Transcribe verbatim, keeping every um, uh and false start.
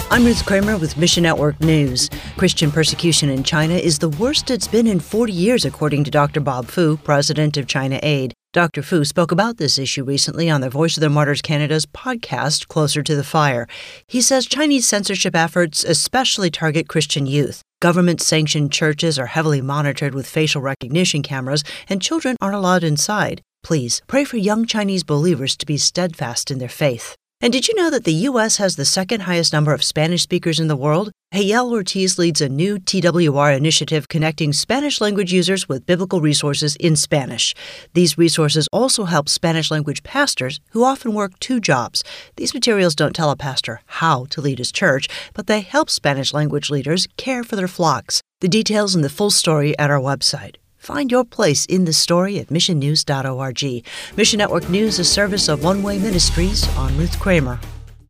I'm Ruth Kramer with Mission Network News. Christian persecution in China is the worst it's been in forty years, according to Doctor Bob Fu, president of China Aid. Doctor Fu spoke about this issue recently on the Voice of the Martyrs Canada's podcast, Closer to the Fire. He says Chinese censorship efforts especially target Christian youth. Government-sanctioned churches are heavily monitored with facial recognition cameras, and children aren't allowed inside. Please pray for young Chinese believers to be steadfast in their faith. And did you know that the U S has the second highest number of Spanish speakers in the world? Hayel Ortiz leads a new T W R initiative connecting Spanish language users with biblical resources in Spanish. These resources also help Spanish language pastors who often work two jobs. These materials don't tell a pastor how to lead his church, but they help Spanish language leaders care for their flocks. The details and the full story at our website. Find your place in the story at mission news dot org. Mission Network News, a service of One Way Ministries. On Ruth Kramer.